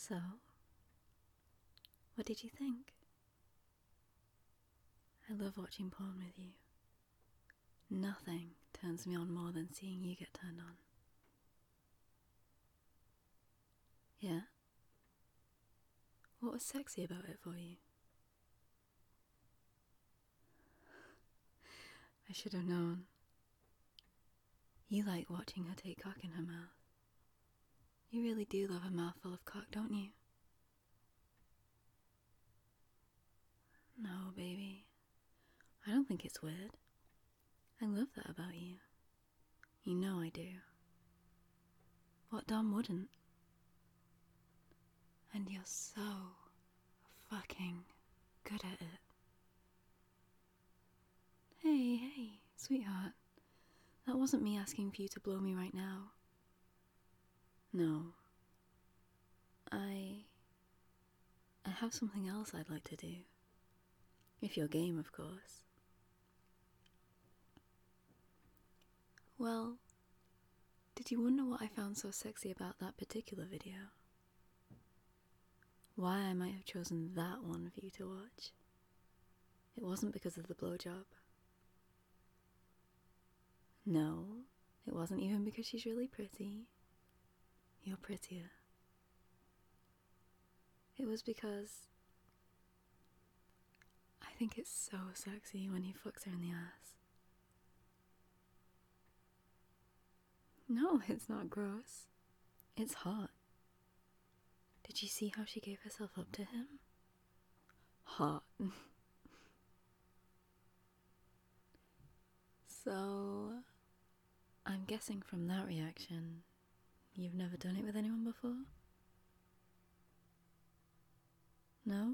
So, what did you think? I love watching porn with you. Nothing turns me on more than seeing you get turned on. Yeah? What was sexy about it for you? I should have known. You like watching her take cock in her mouth. You really do love a mouthful of cock, don't you? No, baby. I don't think it's weird. I love that about you. You know I do. What Dom wouldn't? And you're so fucking good at it. Hey, sweetheart. That wasn't me asking for you to blow me right now. No. I have something else I'd like to do. If you're game, of course. Well, did you wonder what I found so sexy about that particular video? Why I might have chosen that one for you to watch? It wasn't because of the blowjob. No, it wasn't even because she's really pretty. You're prettier. It was because I think it's so sexy when he fucks her in the ass. No, it's not gross. It's hot. Did you see how she gave herself up to him? Hot. So, I'm guessing from that reaction, you've never done it with anyone before? No?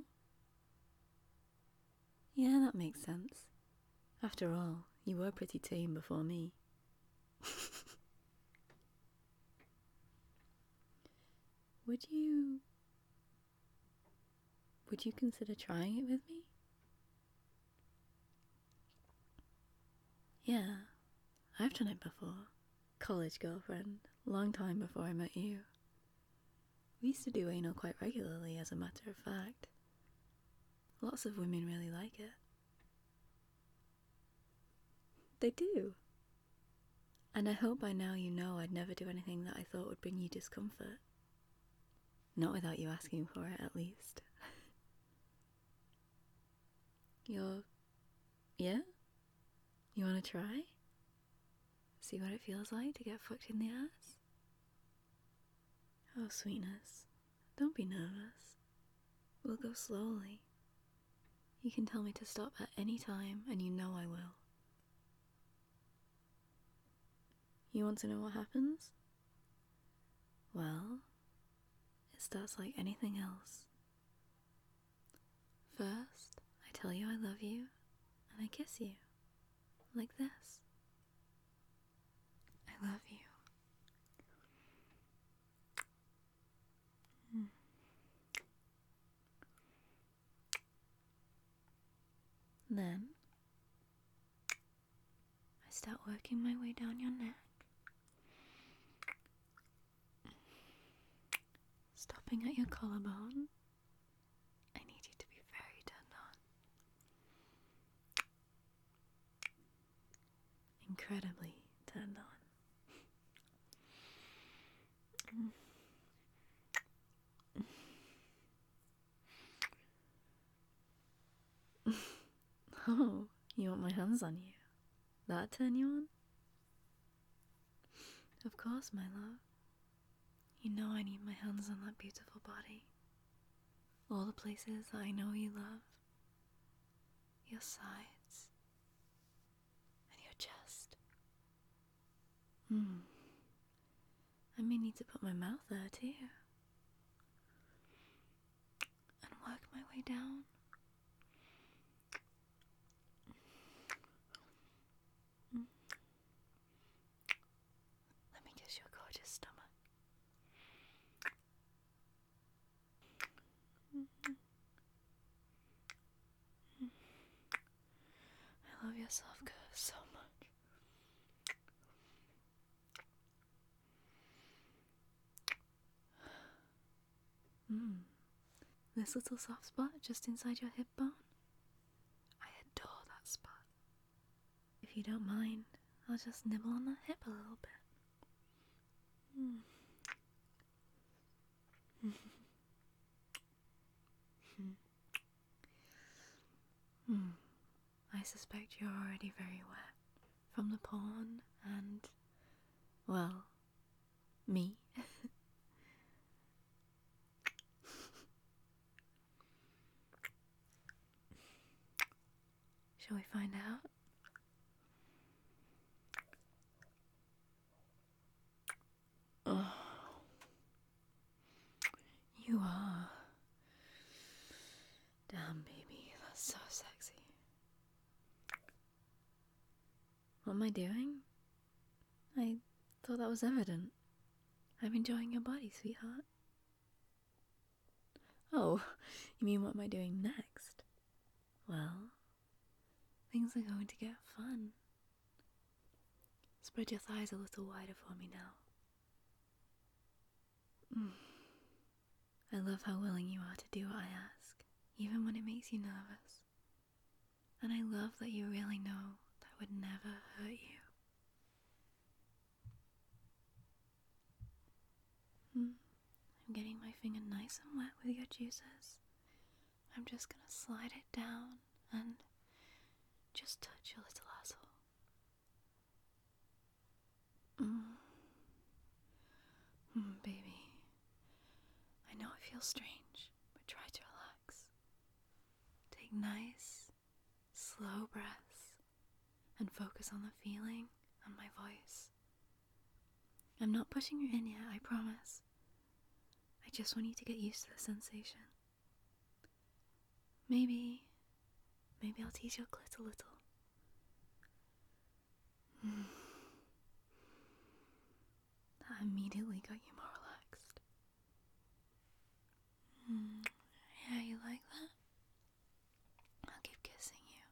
Yeah, that makes sense. After all, you were pretty tame before me. Would you consider trying it with me? Yeah, I've done it before. College girlfriend, long time before I met you. We used to do anal quite regularly, as a matter of fact. Lots of women really like it. They do. And I hope by now you know I'd never do anything that I thought would bring you discomfort. Not without you asking for it, at least. Yeah? You wanna try? See what it feels like to get fucked in the ass? Oh, sweetness. Don't be nervous. We'll go slowly. You can tell me to stop at any time, and you know I will. You want to know what happens? Well, it starts like anything else. First, I tell you I love you, and I kiss you. Like this. I love you. Then, I start working my way down your neck. Stopping at your collarbone. I need you to be very turned on. Incredibly turned on. Oh, you want my hands on you? That turn you on? Of course, my love. You know I need my hands on that beautiful body. All the places that I know you love. Your sides. And your chest. I may need to put my mouth there too. And work my way down. Let me kiss your gorgeous stomach. I love your soft curves so much. Hmm. This little soft spot just inside your hip bone? I adore that spot. If you don't mind, I'll just nibble on that hip a little bit. I suspect you're already very wet from the porn and, well, me. Shall we find out? Oh, you are. Damn, baby, that's so sexy. What am I doing? I thought that was evident. I'm enjoying your body, sweetheart. Oh, you mean what am I doing next? Well, things are going to get fun. Spread your thighs a little wider for me now. I love how willing you are to do what I ask, even when it makes you nervous. And I love that you really know that would never hurt you. I'm getting my finger nice and wet with your juices. I'm just gonna slide it down and just touch your little asshole. Baby, I know it feels strange, but try to relax. Take nice, slow breaths and focus on the feeling and my voice. I'm not pushing you in yet, I promise. I just want you to get used to the sensation. Maybe I'll tease your clit a little. That immediately got you more relaxed. Yeah, you like that? I'll keep kissing you.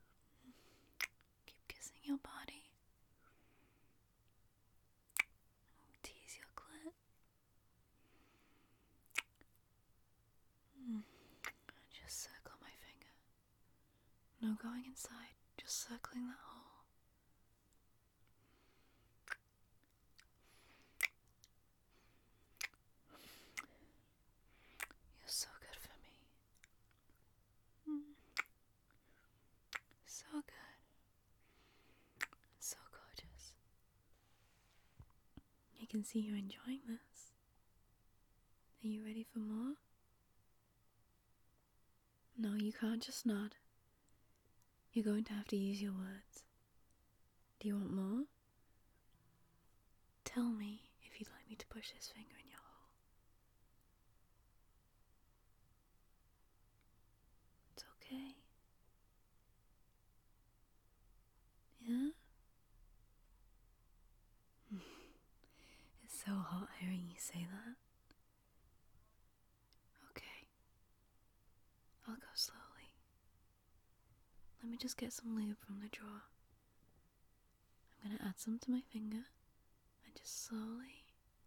Keep kissing your body. Tease your clit. Just circle my finger. No going inside, just circling that hole. You're so good for me. So good. So gorgeous. I can see you're enjoying this. Are you ready for more? No, you can't just nod. You're going to have to use your words. Do you want more? Tell me if you'd like me to push this finger in your hole. It's okay. Yeah? It's so hot hearing you say that. Okay. I'll go slowly. Let me just get some lube from the drawer. I'm gonna add some to my finger and just slowly,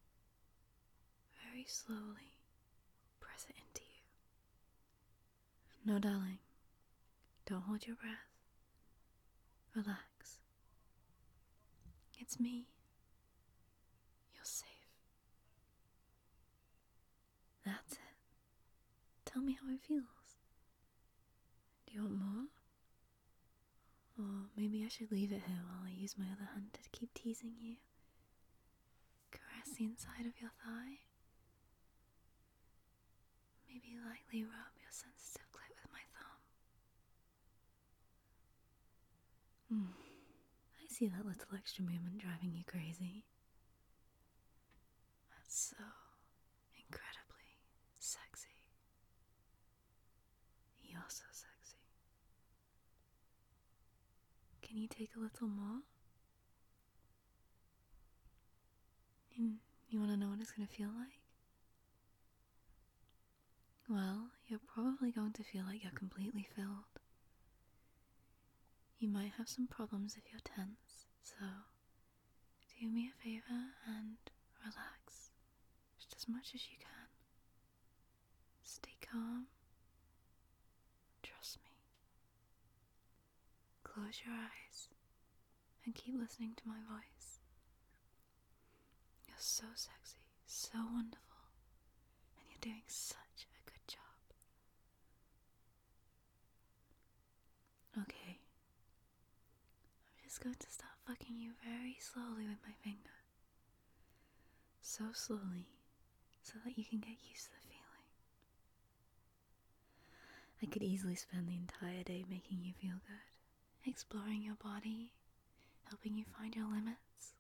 very slowly, press it into you. No, darling. Don't hold your breath. Relax. It's me. You're safe. That's it. Tell me how it feels. Do you want more? Or maybe I should leave it here while I use my other hand to keep teasing you. Caress the inside of your thigh. Maybe lightly rub your sensitive clit with my thumb. I see that little extra movement driving you crazy. That's so incredibly sexy. You're so sexy. Can you take a little more? You want to know what it's going to feel like? Well, you're probably going to feel like you're completely filled. You might have some problems if you're tense, so do me a favor and relax just as much as you can. calm. Trust me. Close your eyes and keep listening to my voice. You're so sexy, so wonderful, and you're doing such a good job. Okay. I'm just going to start fucking you very slowly with my finger. So slowly, so that you can get used to the feeling. I could easily spend the entire day making you feel good, exploring your body, helping you find your limits.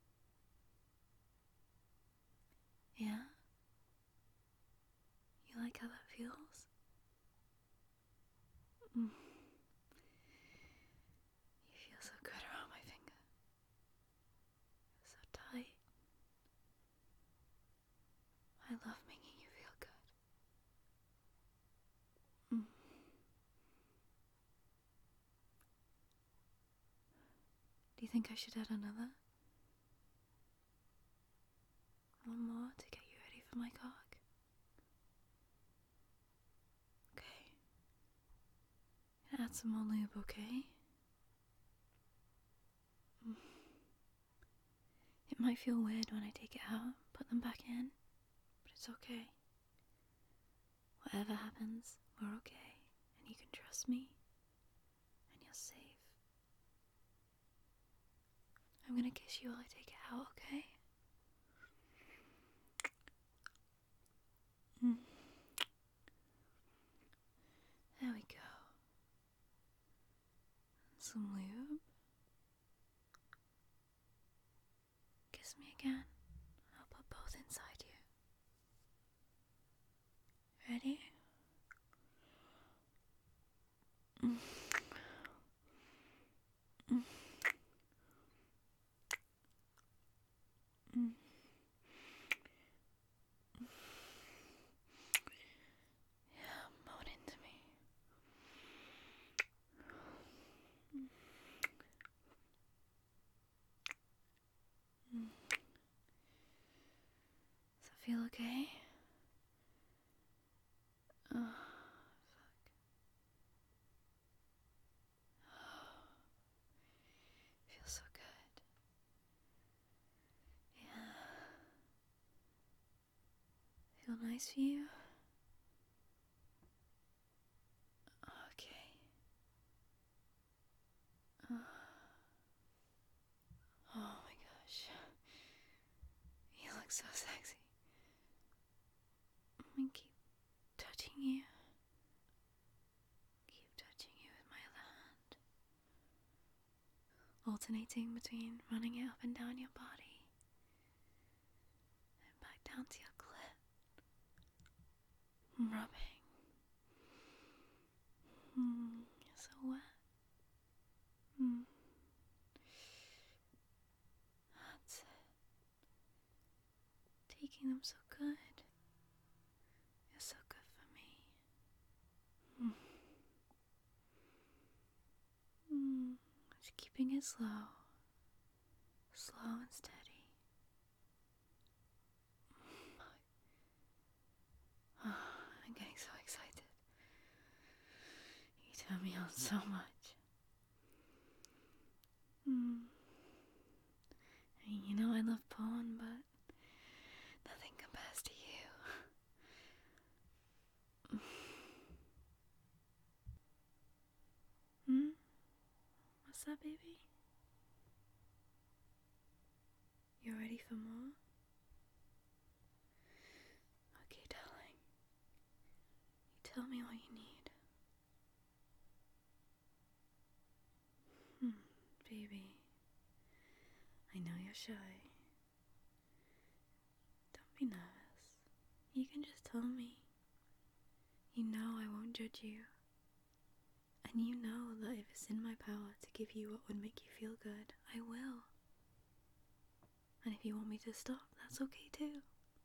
Yeah? You like how that feels? You feel so good around my finger. So tight. I love making you feel good. Do you think I should add another? One more to get you ready for my cock? Okay. Add some more lube, okay? It might feel weird when I take it out, put them back in, but it's okay. Whatever happens, we're okay, and you can trust me, and you're safe. I'm gonna kiss you while I take it out, okay? There we go. Some lube. Kiss me again. I'll put both inside you. Ready? Yeah, moan into me. Does it feel okay? Oh, feels so good. Yeah. Feel nice for you? Okay. Oh my gosh. You look so sexy. Let me keep touching you. Keep touching you with my other hand. Alternating between running it up and down your body and back down to your clit. Rubbing. You're so wet. That's it. Taking them so good. You're so good for me. Just keeping it slow. Slow and steady. Oh, I'm getting so excited. You turn me on so much. And you know I love porn, but nothing compares to you. What's that, baby? You ready for more? Okay, darling. You tell me what you need. Baby. I know you're shy. Don't be nervous. You can just tell me. You know I won't judge you. And you know that if it's in my power to give you what would make you feel good, I will. And if you want me to stop, that's okay too.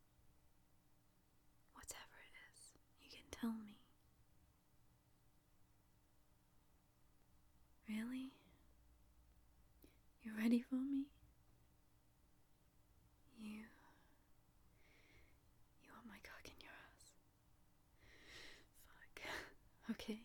Whatever it is, you can tell me. Really? You ready for me? You want my cock in your ass? Okay.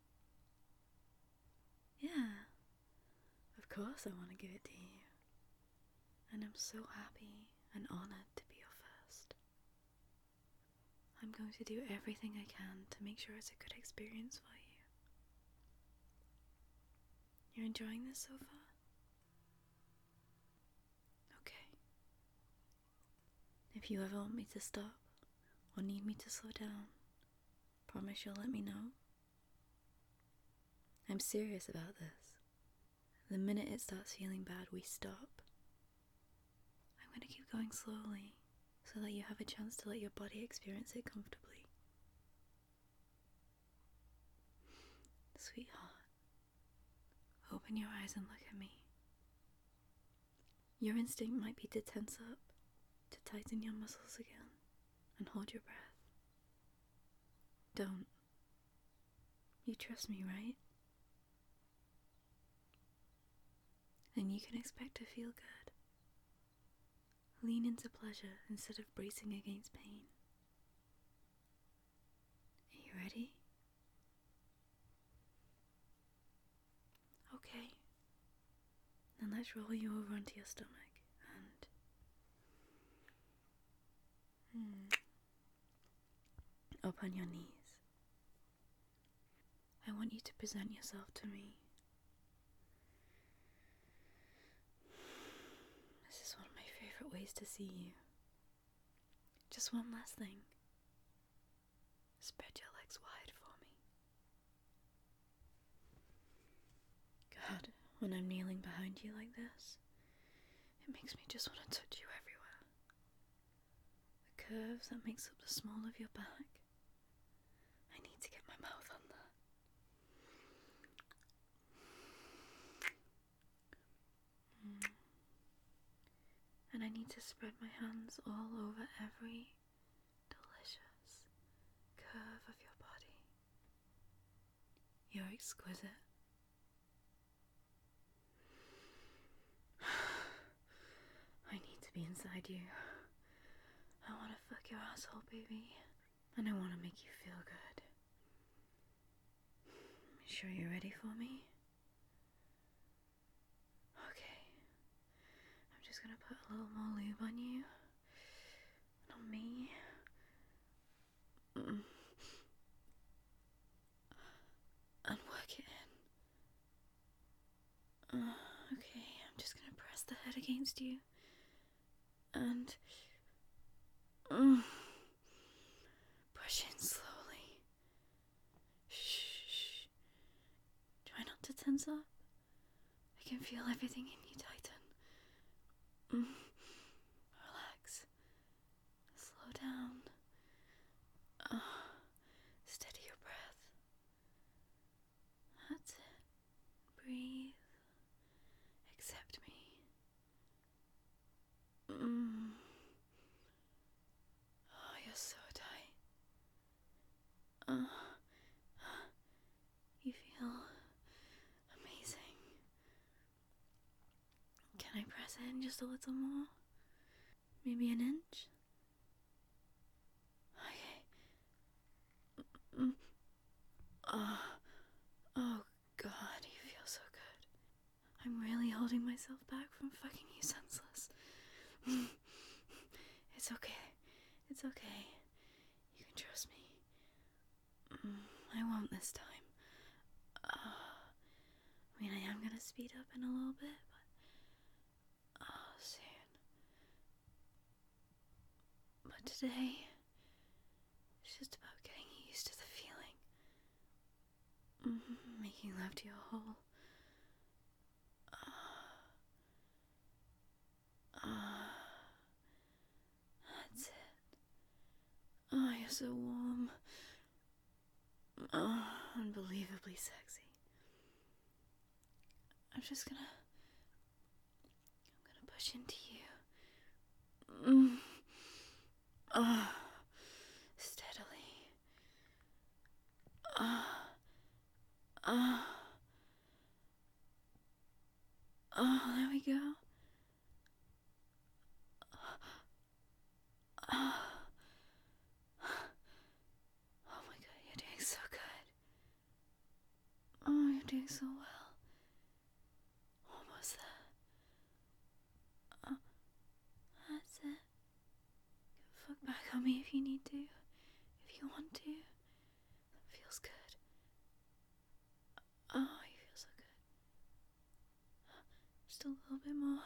Yeah. Of course I want to give it to you. And I'm so happy and honored to be your first. I'm going to do everything I can to make sure it's a good experience for you. You're enjoying this so far? Okay. If you ever want me to stop or need me to slow down, promise you'll let me know. I'm serious about this. The minute it starts feeling bad, we stop. I'm going to keep going slowly so that you have a chance to let your body experience it comfortably. Sweetheart, open your eyes and look at me. Your instinct might be to tense up, to tighten your muscles again, and hold your breath. Don't. You trust me, right? Then you can expect to feel good. Lean into pleasure instead of bracing against pain. Are you ready? Okay. Then let's roll you over onto your stomach and up on your knees. I want you to present yourself to me. This is one of my favorite ways to see you. Just one last thing. Spread your legs wide for me. God, when I'm kneeling behind you like this, it makes me just want to touch you everywhere. The curves that makes up the small of your back. I need to get my mouth on that. And I need to spread my hands all over every delicious curve of your body. You're exquisite. I need to be inside you. I want to fuck your asshole, baby. And I want to make you feel good. Sure you're ready for me? Okay. I'm just gonna put a little more lube on you. And on me. And work it in. Okay, I'm just gonna press the head against you. And push in slowly. Shh. Try not to tense up. I can feel everything in you tighten. Relax. Slow down. Steady your breath. That's it. Breathe. Accept me. Oh, you're so tight. You feel amazing. Can I press in just a little more? Maybe an inch? Okay. Oh God, you feel so good. I'm really holding myself back from fucking you senseless. It's okay. It's okay. You can trust me. I won't this time. I mean, I am gonna speed up in a little bit, but soon. But today, it's just about getting used to the feeling. Making love to your whole. That's it. Oh, you're so warm. Oh, unbelievably sexy. I'm gonna push into you. Steadily. There we go. Oh my God, you're doing so good. fuck back on me if you need to. If you want to. That feels good. Oh, you feel so good. Just a little bit more.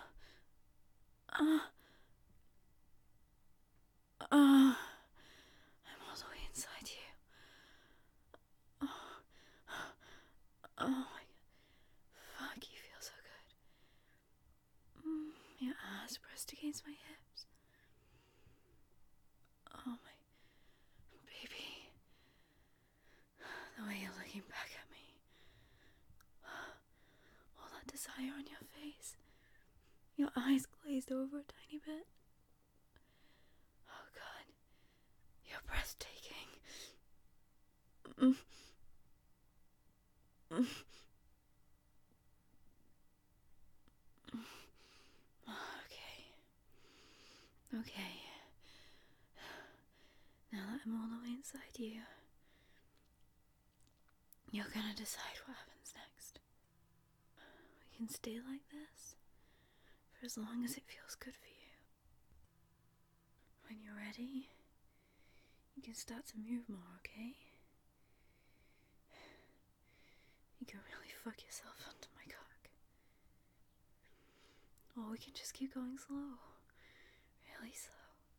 I'm all the way inside you. Oh my god. Fuck, you feel so good. Your ass pressed against my hips. Oh my baby. The way you're looking back at me. All that desire on your face. Your eyes glazed over a tiny bit. Oh god. You're breathtaking. Okay. Now that I'm all the way inside you, you're gonna decide what happens next. We can stay like this for as long as it feels good for you. When you're ready, you can start to move more, okay? You can really fuck yourself onto my cock. Or we can just keep going slow. Really slow.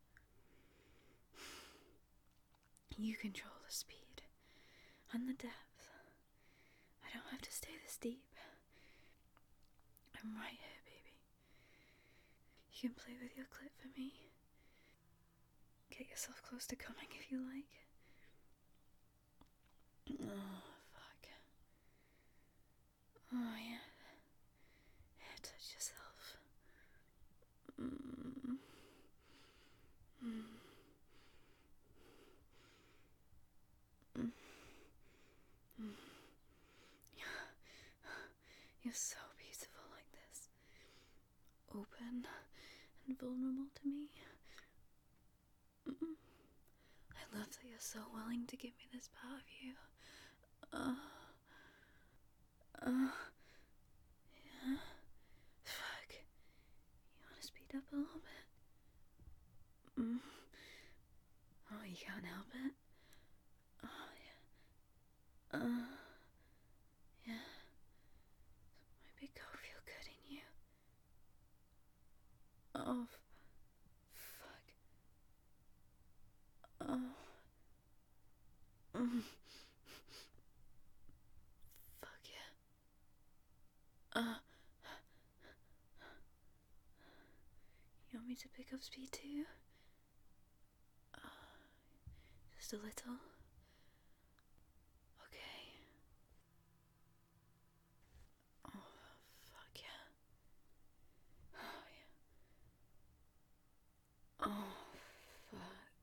You control the speed and the depth. I don't have to stay this deep. I'm right here, baby. You can play with your clit for me. Get yourself close to coming if you like. Oh, fuck. Oh, yeah. Yeah, touch yourself. You're so beautiful like this. Open and vulnerable to me. I love that you're so willing to give me this part of you. Yeah. Fuck. You wanna speed up a little bit? Oh, you can't help it? Oh, yeah. Yeah. My big coat feel good in you. Oh, fuck. Oh. Fuck yeah. You want me to pick up speed too? Just a little. Okay. Oh, fuck yeah. Oh, yeah. Oh, fuck.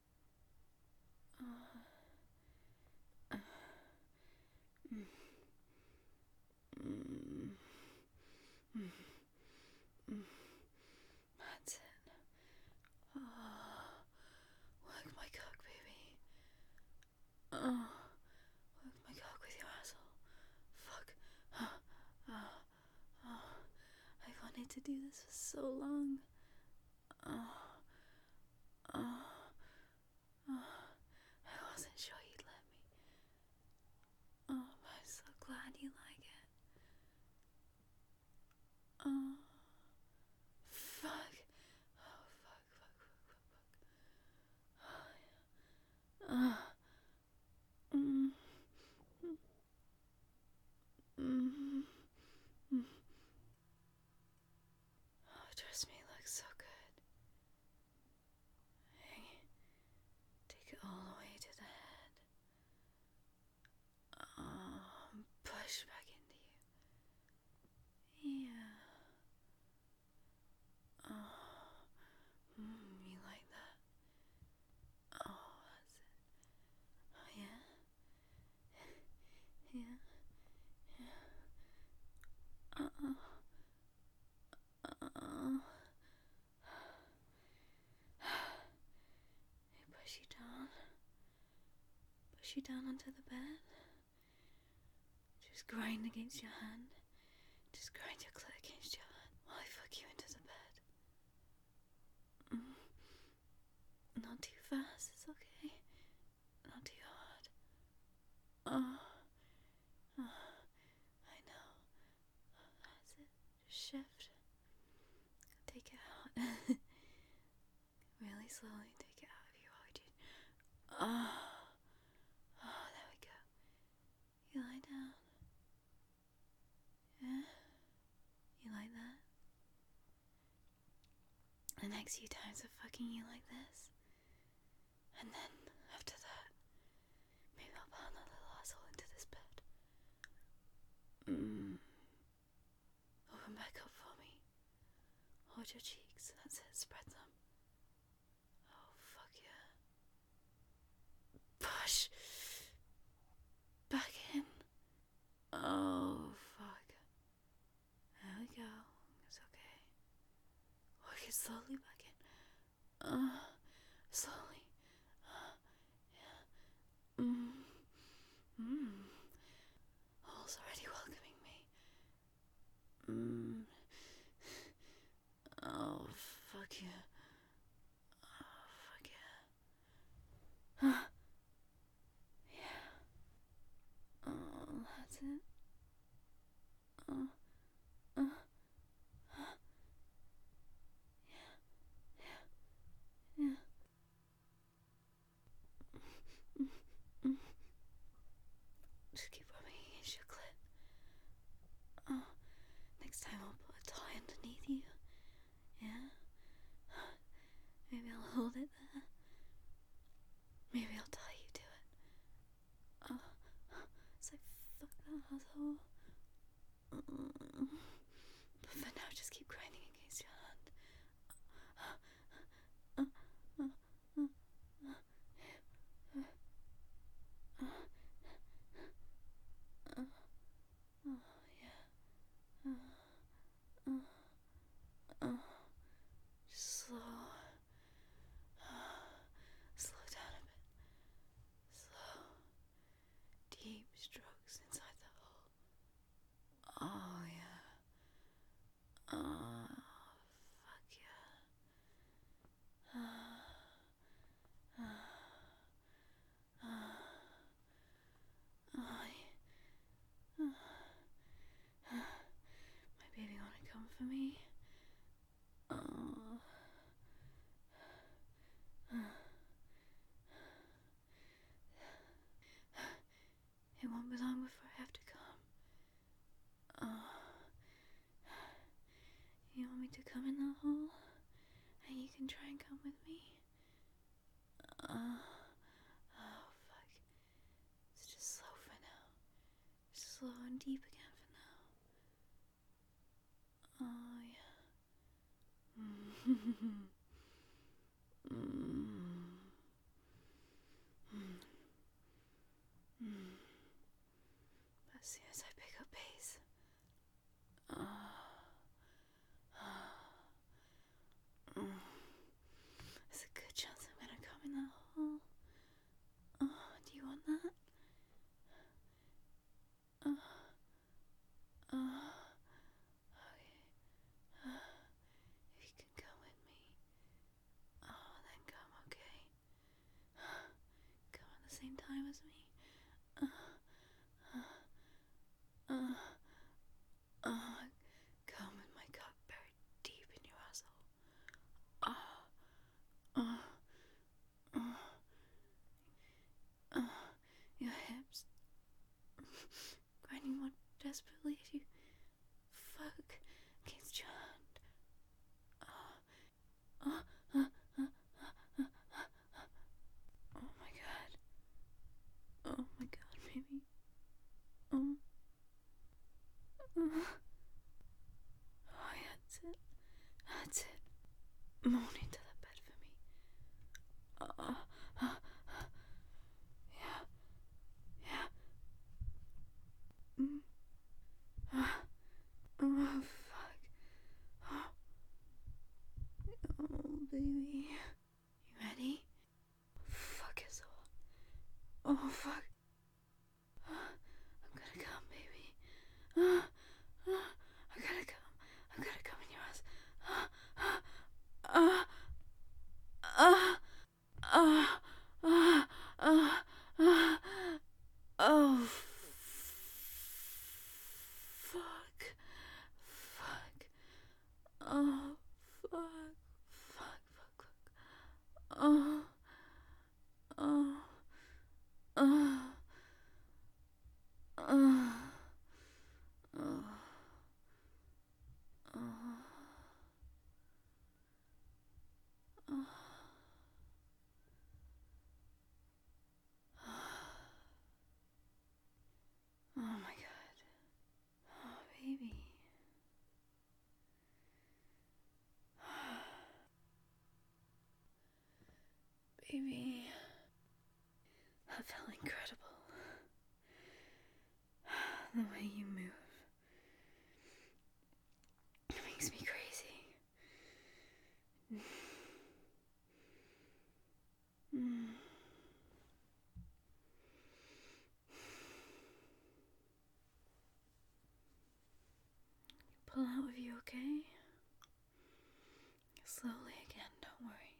That's it. Work my cock, baby. Work my cock with your asshole. Fuck. I wanted to do this for so long. I wasn't sure you'd let me. I'm so glad you like it. Fuck. Trust me, it looks so good. Hey, take it all the way to the head. Push back into you. Yeah. You like that? Oh, that's it. Oh, yeah? Yeah. Push you down. Push you down onto the bed. Just grind against your hand. Just grind your clit against your hand while I fuck you into the bed. Not too fast, it's okay. Not too hard. Oh, I know. That's it. Just shift. Take it out. Really slowly take it out of you while we do. There we go. You lie down. Yeah? You like that? The next few times of fucking you like this. And then, after that, maybe I'll pound that little asshole into this bed. Open back up for me. Hold your cheeks. That's it. Spread them. Oh, fuck yeah. Push. Back in. Oh, fuck. There we go. It's okay. Work it slowly back in. Slowly. Yeah. All's already welcoming me. Oh, fuck yeah. Oh, fuck yeah. Yeah. Oh, that's it. Oh, yeah. Just keep rubbing against your clit. Oh, next time I'll put a tie underneath you. Yeah? Maybe I'll hold it there. Maybe I'll tie you to it. Oh, it's like, fuck that asshole. But for now, just keep grinding against your hand. Just slow down a bit. Slow, deep strokes inside the hole. Oh yeah. Oh, fuck yeah. My baby wanna come for me? Oh. It won't be long before I have to come. You want me to come in that hole? And you can try and come with me? Oh, fuck. It's just slow for now. Slow and deep again for now. Oh, yeah. As soon as I pick up pace. There's a good chance I'm gonna come in that hole. Do you want that? Okay. If you can come with me. Uh, uh, uh, uh, oh, fuck. Fuck. Oh, fuck. Fuck, fuck, fuck. Oh, oh, oh, oh, oh, oh, oh. Oh my god. Oh, baby. Baby. That felt incredible. The way you move. It makes me crazy. Mm. Pull out of you, okay? Slowly again, don't worry.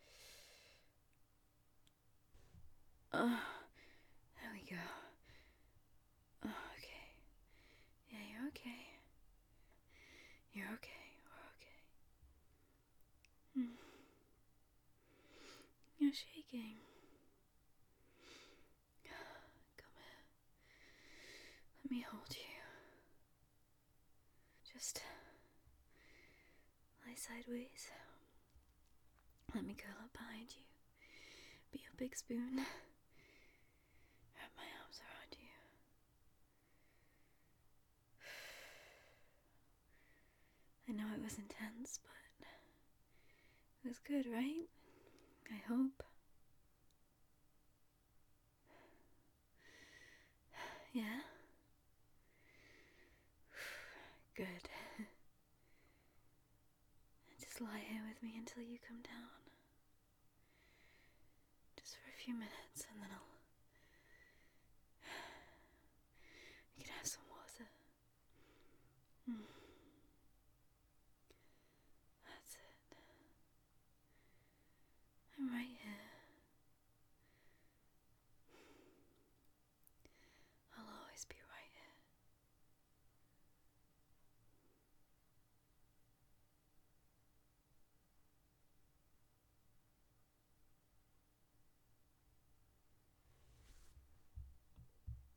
There we go. Oh, okay. Yeah, you're okay. You're okay. We're okay. You're shaking. Come here. Let me hold you. Just lie sideways. Let me curl up behind you. Be your big spoon. Wrap my arms around you. I know it was intense, but it was good, right? I hope. Yeah? Good. Just lie here with me until you come down. Just for a few minutes, and then I'll